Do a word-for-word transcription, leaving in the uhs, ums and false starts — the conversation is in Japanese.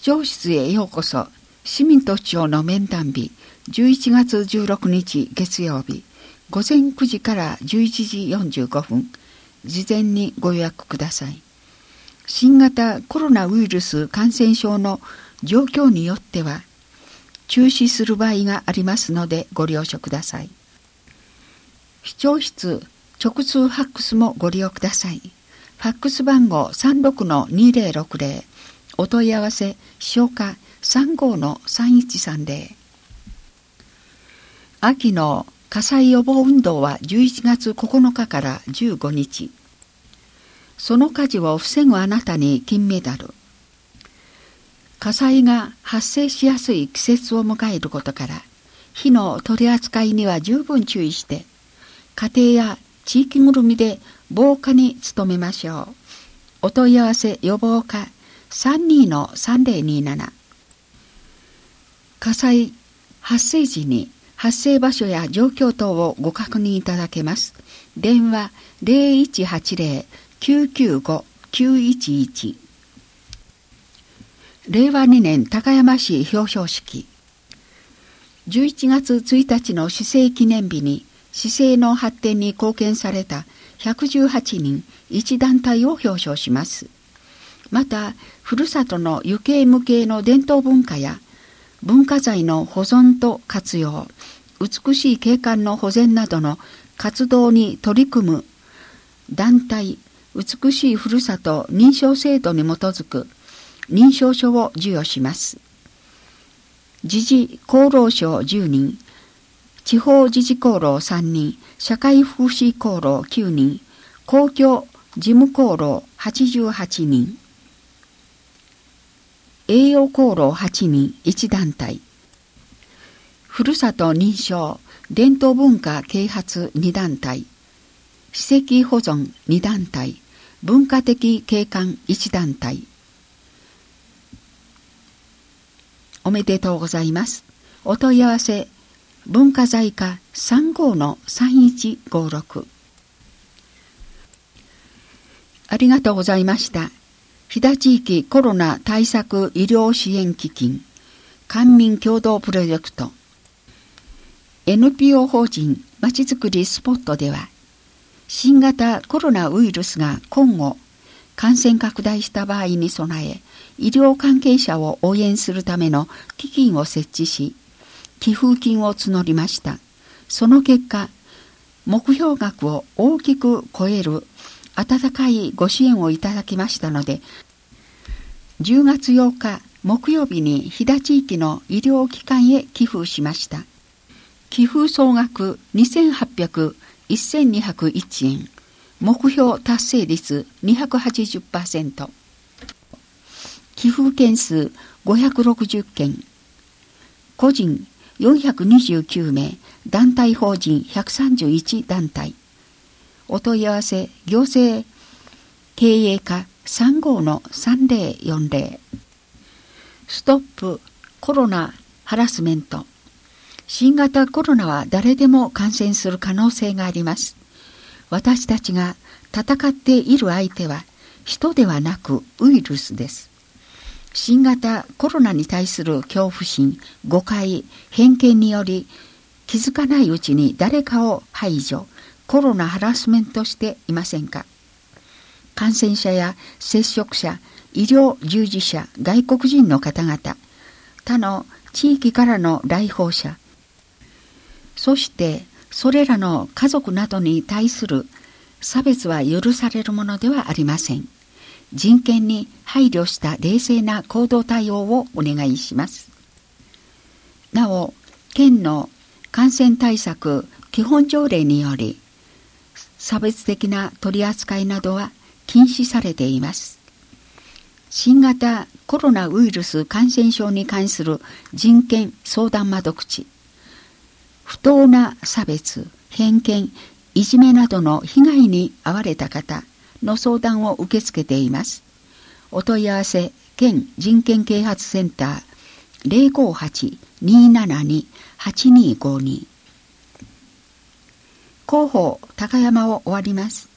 長室へようこそ。市民と市長の面談日、じゅういちがつじゅうろくにち月曜日、午前くじからじゅういちじよんじゅうごふん、事前にご予約ください。新型コロナウイルス感染症の状況によっては、中止する場合がありますのでご了承ください。市長室直通ファックスもご利用ください。ファックス番号 さんろくのにぜろろくぜろ、お問い合わせ消化 さんごのさんいちさんぜろ。秋の火災予防運動はじゅういちがつここのかからじゅうごにち。その火事を防ぐあなたに金メダル。火災が発生しやすい季節を迎えることから、火の取り扱いには十分注意して、家庭や地域ぐるみで防火に努めましょう。お問い合わせ予防課 さんにのさんぜろになな。火災発生時に発生場所や状況等をご確認いただけます。電話 ゼロいちはちゼロ きゅうきゅうご きゅういちいち。れいわにねん高山市表彰式。じゅういちがつついたちの市政記念日に市政の発展に貢献されたひゃくじゅうはちにん一団体を表彰します。また、ふるさとの有形無形の伝統文化や文化財の保存と活用、美しい景観の保全などの活動に取り組む団体、美しいふるさと認証制度に基づく認証書を授与します。自治功労賞じゅうにん、地方自治功労さんにん、社会福祉功労きゅうにん、公共事務功労はちじゅうはちにん、栄養功労はちにん一団体、ふるさと認証伝統文化啓発に団体、史跡保存に団体、文化的景観一団体。おめでとうございます。お問い合わせ文化財課 さんごのさんいちごろく。ありがとうございました。飛騨地域コロナ対策医療支援基金官民共同プロジェクト エヌピーオー 法人まちづくりスポットでは、新型コロナウイルスが今後感染拡大した場合に備え、医療関係者を応援するための基金を設置し、寄付金を募りました。その結果、目標額を大きく超える温かいご支援をいただきましたので、じゅうがつようか木曜日に飛騨地域の医療機関へ寄付しました。寄付総額にせんはっぴゃく、せんにひゃくいちえん、目標達成率 にひゃくはちじゅっパーセント、寄付件数ごひゃくろくじゅっけん、個人よんひゃくにじゅうきゅうめい、団体法人ひゃくさんじゅういちだんたい。お問い合わせ行政経営課 さんごのさんぜろよんぜろ。ストップコロナハラスメント。新型コロナは誰でも感染する可能性があります。私たちが戦っている相手は人ではなくウイルスです。新型コロナに対する恐怖心、誤解、偏見により気づかないうちに誰かを排除、コロナハラスメントしていませんか？感染者や接触者、医療従事者、外国人の方々、他の地域からの来訪者、そしてそれらの家族などに対する差別は許されるものではありません。人権に配慮した冷静な行動対応をお願いします。なお、県の感染対策基本条例により、差別的な取り扱いなどは禁止されています。新型コロナウイルス感染症に関する人権相談窓口、不当な差別、偏見、いじめなどの被害に遭われた方の相談を受け付けています。お問い合わせ県人権啓発センター ゼロごはち にーななに はちにーごに。広報高山を終わります。